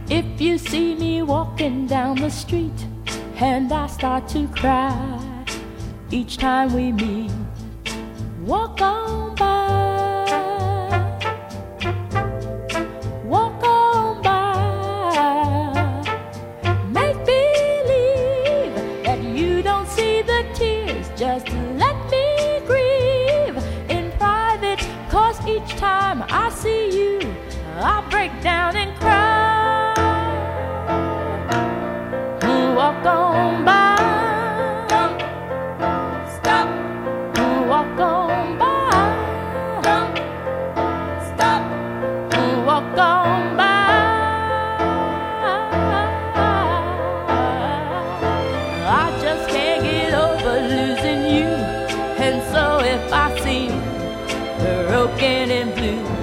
If you see me walking down the street and I start to cry each time we meet, walk on by, walk on by. Make believe that you don't see the tears, just let me grieve in private, 'cause each time I see you I break down and cry. Walk on by, stop, walk on by, stop, walk on by. I just can't get over losing you, and so if I seem broken and blue,